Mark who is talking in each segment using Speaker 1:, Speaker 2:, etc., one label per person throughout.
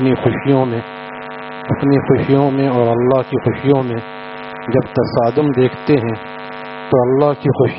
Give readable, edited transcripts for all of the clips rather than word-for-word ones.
Speaker 1: اپنی خوشیوں میں اور اللہ کی خوشیوں میں جب تصادم دیکھتے ہیں تو اللہ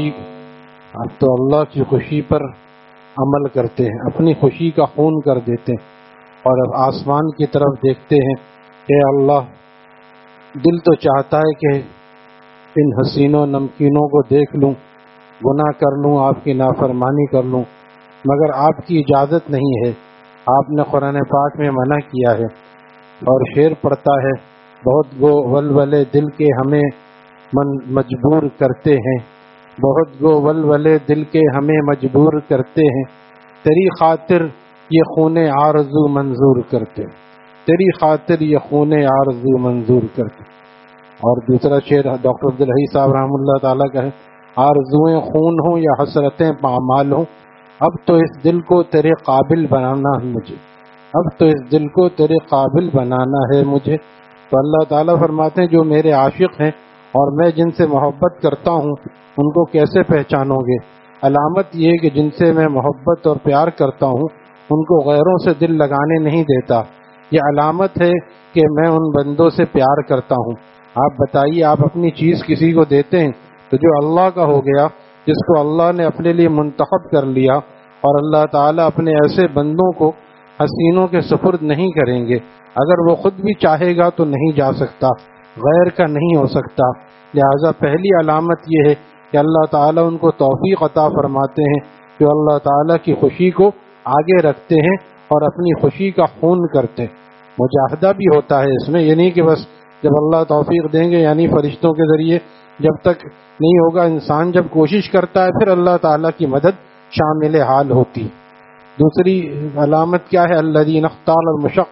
Speaker 1: کی خوشی پر عمل کرتے ہیں، اپنی خوشی کا خون کر دیتے ہیں، اور اب آسمان کی طرف دیکھتے ہیں کہ اللہ، دل تو چاہتا ہے کہ ان حسینوں نمکینوں کو دیکھ لوں، گناہ کر لوں، آپ کی نافرمانی کر لوں، مگر آپ کی اجازت نہیں ہے، آپ نے قرآن پاک میں منع کیا ہے۔ اور شعر پڑھتا ہے، بہت گو ولولے دل کے ہمیں مجبور کرتے ہیں، بہت گو ولولے دل کے ہمیں مجبور کرتے ہیں، تیری خاطر یہ خون آرزو منظور کرتے، تیری خاطر یہ خون آرزو منظور کرتے۔ اور دوسرا شعر ڈاکٹر عبدالحی صاحب رحمۃ اللہ تعالیٰ کا ہے، آرزوئیں خون ہوں یا حسرتیں پامال ہوں، اب تو اس دل کو تیرے قابل بنانا ہے مجھے، اب تو اس دل کو تیرے قابل بنانا ہے مجھے۔ تو اللہ تعالیٰ فرماتے ہیں جو میرے عاشق ہیں اور میں جن سے محبت کرتا ہوں ان کو کیسے پہچانو گے؟ علامت یہ کہ جن سے میں محبت اور پیار کرتا ہوں ان کو غیروں سے دل لگانے نہیں دیتا، یہ علامت ہے کہ میں ان بندوں سے پیار کرتا ہوں۔ آپ بتائیے، آپ اپنی چیز کسی کو دیتے ہیں تو جو اللہ کا ہو گیا، جس کو اللہ نے اپنے لیے منتخب کر لیا، اور اللہ تعالیٰ اپنے ایسے بندوں کو حسینوں کے سپرد نہیں کریں گے، اگر وہ خود بھی چاہے گا تو نہیں جا سکتا، غیر کا نہیں ہو سکتا۔ لہذا پہلی علامت یہ ہے کہ اللہ تعالیٰ ان کو توفیق عطا فرماتے ہیں جو اللہ تعالیٰ کی خوشی کو آگے رکھتے ہیں اور اپنی خوشی کا خون کرتے ہیں۔ مجاہدہ بھی ہوتا ہے اس میں، یہ نہیں کہ بس جب اللہ توفیق دیں گے یعنی فرشتوں کے ذریعے، جب تک نہیں ہوگا، انسان جب کوشش کرتا ہے پھر اللہ تعالیٰ کی مدد شامل حال ہوتی۔ دوسری علامت کیا ہے؟ الذین اختاروا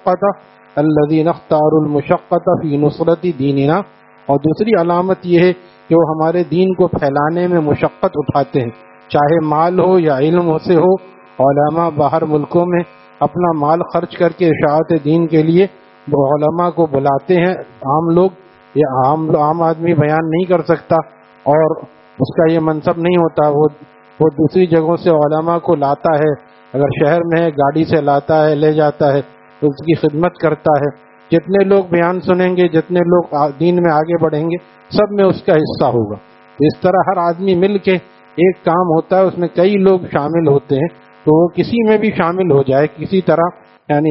Speaker 1: المشقۃ فی نصرت دیننا، اور دوسری علامت یہ ہے کہ وہ ہمارے دین کو پھیلانے میں مشقت اٹھاتے ہیں، چاہے مال ہو یا علم سے ہو۔ علماء باہر ملکوں میں اپنا مال خرچ کر کے اشاعت دین کے لیے وہ علماء کو بلاتے ہیں، عام لوگ یا عام آدمی بیان نہیں کر سکتا اور اس کا یہ منصب نہیں ہوتا، وہ دوسری جگہوں سے علماء کو لاتا ہے، اگر شہر میں ہے گاڑی سے لاتا ہے، لے جاتا ہے، تو اس کی خدمت کرتا ہے۔ جتنے لوگ بیان سنیں گے، جتنے لوگ دین میں آگے بڑھیں گے، سب میں اس کا حصہ ہوگا۔ اس طرح ہر آدمی مل کے ایک کام ہوتا ہے، اس میں کئی لوگ شامل ہوتے ہیں، تو وہ کسی میں بھی شامل ہو جائے کسی طرح، یعنی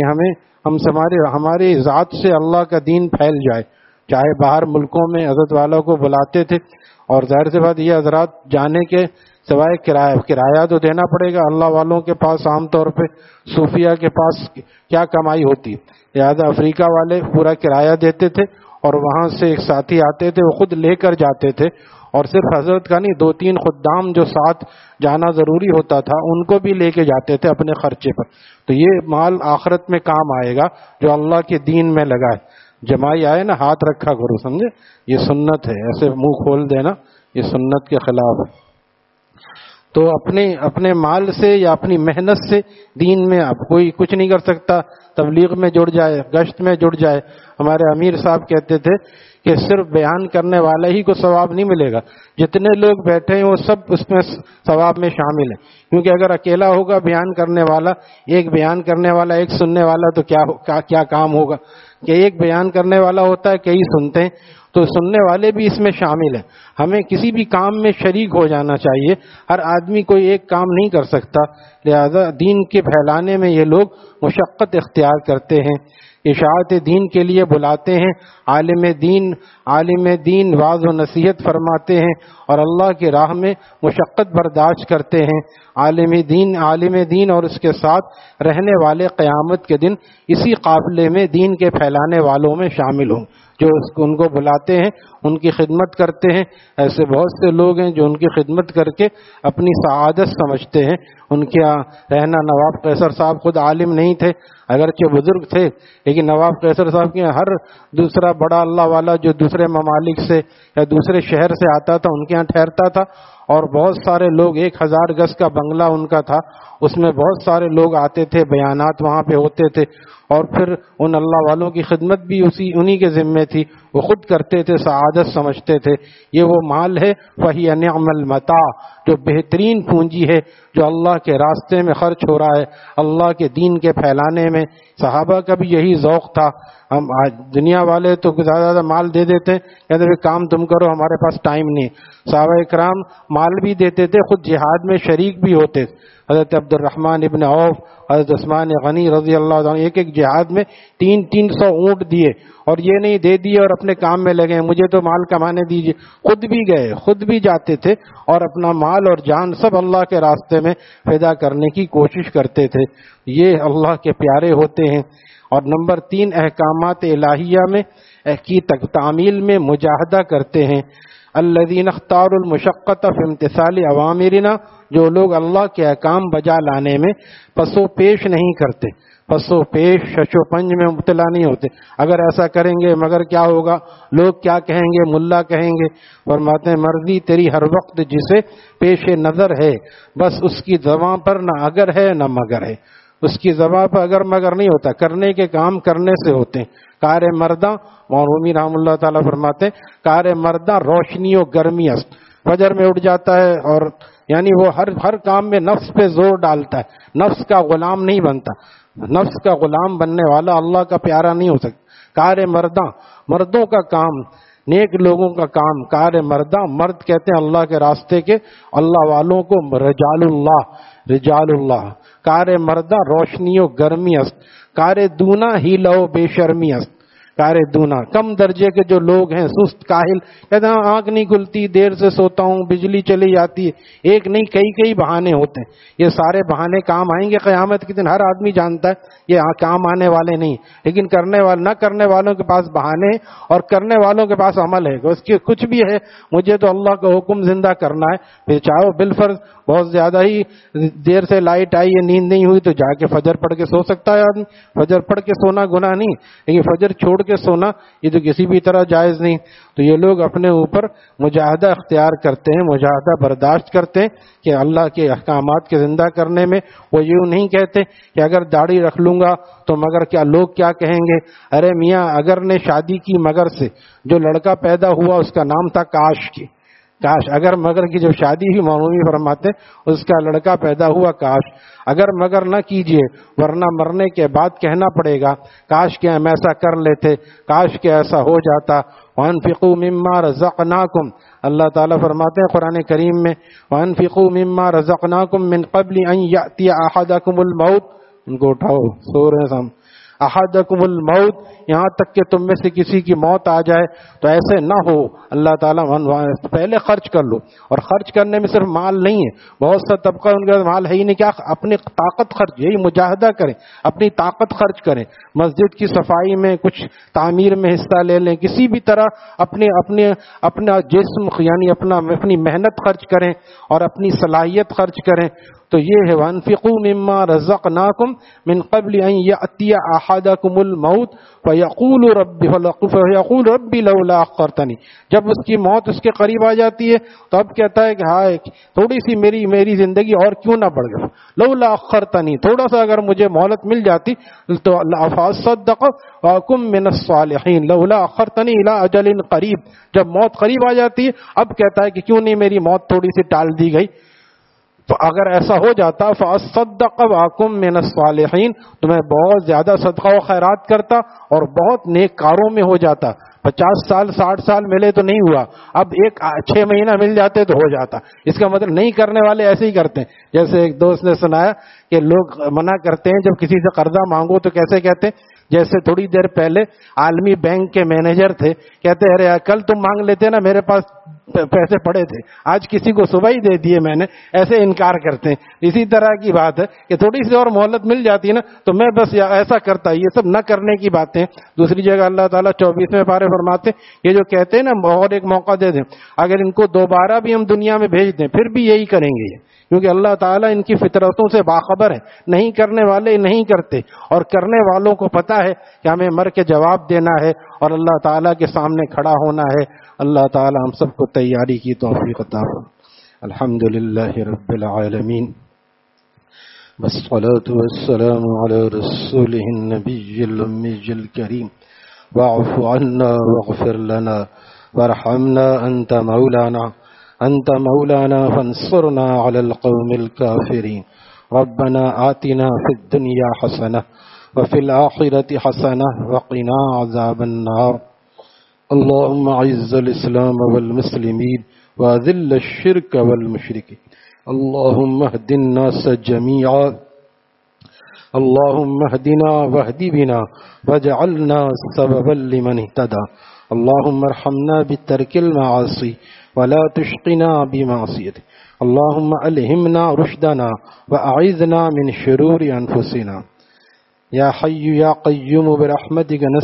Speaker 1: ہماری ذات سے اللہ کا دین پھیل جائے۔ چاہے باہر ملکوں میں حضرت والوں کو بلاتے تھے، اور ظاہر سی بات یہ حضرات جانے کے سوائے کرایہ تو دینا پڑے گا، اللہ والوں کے پاس عام طور پہ صوفیہ کے پاس کیا کمائی ہوتی، لہٰذا افریقہ والے پورا کرایہ دیتے تھے، اور وہاں سے ایک ساتھی آتے تھے، وہ خود لے کر جاتے تھے، اور صرف حضرت کا نہیں، 2-3 خدام جو ساتھ جانا ضروری ہوتا تھا ان کو بھی لے کے جاتے تھے اپنے خرچے پر۔ تو یہ مال آخرت میں کام آئے گا جو اللہ کے دین میں لگائے۔ جمائی آئے نا، ہاتھ رکھا کرو، سمجھے؟ یہ سنت ہے، ایسے منہ کھول دینا یہ سنت کے خلاف ہے۔ تو اپنے مال سے یا اپنی محنت سے دین میں اب کوئی کچھ نہیں کر سکتا، تبلیغ میں جڑ جائے، گشت میں جڑ جائے۔ ہمارے امیر صاحب کہتے تھے کہ صرف بیان کرنے والا ہی کو ثواب نہیں ملے گا، جتنے لوگ بیٹھے ہیں وہ سب اس میں ثواب میں شامل ہیں، کیونکہ اگر اکیلا ہوگا بیان کرنے والا، ایک بیان کرنے والا ایک سننے والا، تو کیا کام ہوگا؟ کہ ایک بیان کرنے والا ہوتا ہے، کئی سنتے ہیں، تو سننے والے بھی اس میں شامل ہیں۔ ہمیں کسی بھی کام میں شریک ہو جانا چاہیے، ہر آدمی کوئی ایک کام نہیں کر سکتا، لہذا دین کے پھیلانے میں یہ لوگ مشقت اختیار کرتے ہیں، اشاعت دین کے لیے بلاتے ہیں، عالم دین واعظ و نصیحت فرماتے ہیں، اور اللہ کی راہ میں مشقت برداشت کرتے ہیں۔ عالم دین اور اس کے ساتھ رہنے والے قیامت کے دن اسی قافلے میں دین کے پھیلانے والوں میں شامل ہوں، جو ان کو بلاتے ہیں، ان کی خدمت کرتے ہیں۔ ایسے بہت سے لوگ ہیں جو ان کی خدمت کر کے اپنی سعادت سمجھتے ہیں۔ ان کے رہنا، نواب قیصر صاحب خود عالم نہیں تھے، اگرچہ بزرگ تھے، لیکن نواب قیصر صاحب کے ہر دوسرا بڑا اللہ والا جو دوسرے ممالک سے یا دوسرے شہر سے آتا تھا ان کے ہاں ٹھہرتا تھا، اور بہت سارے لوگ، 1000 گز کا بنگلہ ان کا تھا، اس میں بہت سارے لوگ آتے تھے، بیانات وہاں پہ ہوتے تھے، اور پھر ان اللہ والوں کی خدمت بھی انہی کے ذمے تھی، وہ خود کرتے تھے، سعادت سمجھتے تھے۔ یہ وہ مال ہے، وہی نعم المتاع، جو بہترین پونجی ہے جو اللہ کے راستے میں خرچ ہو رہا ہے اللہ کے دین کے پھیلانے میں۔ صحابہ کا بھی یہی ذوق تھا۔ ہم دنیا والے تو زیادہ مال دے دیتے ہیں، کہتے ہیں کام تم کرو، ہمارے پاس ٹائم نہیں۔ صحابہ کرام مال بھی دیتے تھے، خود جہاد میں شریک بھی ہوتے تھے۔ حضرت عبد الرحمن ابن عوف، حضرت عثمان غنی رضی اللہ عنہ ایک جہاد میں 300 اونٹ دیے، اور یہ نہیں دے دیے اور اپنے کام میں لگے مجھے تو مال کمانے دیجیے، خود بھی گئے، خود بھی جاتے تھے اور اپنا مال اور جان سب اللہ کے راستے میں فدا کرنے کی کوشش کرتے تھے۔ یہ اللہ کے پیارے ہوتے ہیں۔ اور نمبر 3 احکامات الہیہ میں کی تعمیل میں مجاہدہ کرتے ہیں۔ الذین اختاروا المشقۃ فی امتثال اوامرنا، جو لوگ اللہ کے احکام بجا لانے میں پسو پیش نہیں کرتے، پسو پیش شش و پنج میں مبتلا نہیں ہوتے۔ اگر ایسا کریں گے مگر کیا ہوگا، لوگ کیا کہیں گے، ملا کہیں گے۔ فرماتے ہیں مرضی تیری ہر وقت جسے پیش نظر ہے، بس اس کی زبان پر نہ اگر ہے نہ مگر ہے، اس کی زبان پر اگر مگر نہیں ہوتا، کرنے کے کام کرنے سے ہوتے ہیں۔ کار مردہ مورومی رحم اللہ تعالیٰ فرماتے ہیں کار مردہ روشنی و گرمی است، فجر میں اٹھ جاتا ہے اور یعنی وہ ہر کام میں نفس پہ زور ڈالتا ہے، نفس کا غلام نہیں بنتا، نفس کا غلام بننے والا اللہ کا پیارا نہیں ہو سکتا۔ کار مردہ مردوں کا کام، نیک لوگوں کا کام، کار مردہ مرد کہتے ہیں اللہ کے راستے کے، اللہ والوں کو رجال اللہ۔ کار مردہ روشنی و گرمی است، کار دونا ہی لو بے شرمی است۔ کار دونا کم درجے کے جو لوگ ہیں سست کاہل، کہتے ہیں آنکھ نہیں کھلتی، دیر سے سوتا ہوں، بجلی چلی جاتی ہے، ایک نہیں کئی بہانے ہوتے ہیں۔ یہ سارے بہانے کام آئیں گے قیامت کے دن، ہر آدمی جانتا ہے یہ کام آنے والے نہیں، لیکن نہ کرنے والوں کے پاس بہانے ہیں اور کرنے والوں کے پاس عمل ہے۔ اس کی کچھ بھی ہے، مجھے تو اللہ کا حکم زندہ کرنا ہے، پھر چاہو بالفرض بہت زیادہ ہی دیر سے لائٹ آئی ہے، نیند نہیں ہوئی تو جا کے فجر پڑھ کے سو سکتا ہے آدمی۔ فجر پڑھ کے سونا گناہ نہیں، لیکن فجر چھوڑ کے سونا یہ تو کسی بھی طرح جائز نہیں۔ تو یہ لوگ اپنے اوپر مجاہدہ اختیار کرتے ہیں، مجاہدہ برداشت کرتے ہیں کہ اللہ کے احکامات کے زندہ کرنے میں وہ یوں نہیں کہتے کہ اگر داڑھی رکھ لوں گا تو مگر کیا لوگ کیا کہیں گے۔ ارے میاں اگر نے شادی کی مگر سے، جو لڑکا پیدا ہوا اس کا نام تھا کاش کی، کاش اگر مگر کی جب شادی ہوئی مولوی فرماتے اس کا لڑکا پیدا ہوا کاش، اگر مگر نہ کیجئے ورنہ مرنے کے بعد کہنا پڑے گا کاش کہ ہم ایسا کر لیتے، کاش کہ ایسا ہو جاتا۔ وَأَنفِقُوا مِمَّا رَزَقْنَاكُمْ، اللہ تعالیٰ فرماتے ہیں قرآن کریم میں وَأَنفِقُوا مِمَّا رَزَقْنَاكُمْ مِنْ قَبْلِ أَنْ يَأْتِيَ أَحَدَكُمُ الْمَوْتُ، ان کو اٹھاؤ، سو رہے ہیں ہم، احدکم الموت، یہاں تک کہ تم میں سے کسی کی موت آ جائے تو ایسے نہ ہو، اللہ تعالیٰ پہلے خرچ کر لو۔ اور خرچ کرنے میں صرف مال نہیں ہے، بہت سا طبقہ ان کے مال ہے ہی نہیں، کیا اپنی طاقت خرچ، یہی مجاہدہ کریں، اپنی طاقت خرچ کریں، مسجد کی صفائی میں کچھ تعمیر میں حصہ لے لیں، کسی بھی طرح اپنا جسم یعنی اپنی محنت خرچ کریں اور اپنی صلاحیت خرچ کریں۔ تو یہ ہے وَأَنفِقُوا مِمَّا رَزَقْنَاكُمْ مِنْ قَبْلِ أَنْ يَأْتِيَ أَحَدَكُمُ الْمَوْتُ فَيَقُولُ رَبِّ لَوْلَا أَخَّرْتَنِي، جب اس کی موت اس کے قریب آ جاتی ہے تو اب کہتا ہے کہ ہائے تھوڑی سی میری زندگی اور کیوں نہ بڑھ گئی، لولا أخرتنی، تھوڑا سا اگر مجھے مہلت مل جاتی تو فأصدق وأكن من الصالحین، لولا أخرتنی إلى أجل قریب، جب موت قریب آ جاتی ہے اب کہتا ہے کہ کیوں نہیں میری موت تھوڑی سی ٹال دی گئی۔ تو اگر ایسا ہو جاتا فاصدق واکم من الصالحین، تو میں بہت زیادہ صدقہ و خیرات کرتا اور بہت نیک کاروں میں ہو جاتا۔ 50 سال 60 سال ملے تو نہیں ہوا، اب 6 مہینہ مل جاتے تو ہو جاتا۔ اس کا مطلب نہیں کرنے والے ایسے ہی کرتے ہیں۔ جیسے ایک دوست نے سنایا کہ لوگ منع کرتے ہیں جب کسی سے قرضہ مانگو تو کیسے کہتے ہیں، جیسے تھوڑی دیر پہلے عالمی بینک کے مینیجر تھے، کہتے ارے کل تم مانگ لیتے نا، میرے پاس پیسے پڑے تھے، آج کسی کو صبح ہی دے دیے میں نے، ایسے انکار کرتے ہیں۔ اسی طرح کی بات ہے کہ تھوڑی سی اور مہلت مل جاتی ہے نا تو میں بس ایسا کرتا، یہ سب نہ کرنے کی باتیں۔ دوسری جگہ اللہ تعالیٰ 24ویں پارے فرماتے یہ جو کہتے ہیں نا اور ایک موقع دے دیں، اگر ان کو دوبارہ بھی ہم دنیا میں بھیج دیں پھر بھی یہی کریں گے، کیونکہ اللہ تعالیٰ ان کی فطرتوں سے باخبر ہے۔ نہیں کرنے والے نہیں کرتے اور کرنے والوں کو پتہ ہے کہ ہمیں مر کے جواب دینا ہے اور اللہ تعالیٰ کے سامنے کھڑا ہونا ہے۔ اللہ تعالیٰ ہم سب کو تیاری کی توفیق عطا فرمائے۔ الحمدللہ رب العالمین، والصلاة والسلام على رسوله النبي الأمي الكريم، واعف عنا واغفر لنا وارحمنا أنت مولانا أنت مولانا فانصرنا على القوم الكافرين ربنا آتنا في الدنيا حسنة وفي الآخرة حسنة وقنا عذاب النار اللهم أعز الإسلام والمسلمين وأذل الشرك والمشركين اللهم اهد الناس جميعا اللهم اهدنا واهد بنا واجعلنا سببا لمن اهتدى اللهم ارحمنا بترك المعاصي ولا تشقنا بمعصيتك اللهم ألهمنا رشدنا وأعذنا من شرور أنفسنا يا حي يا قيوم برحمتك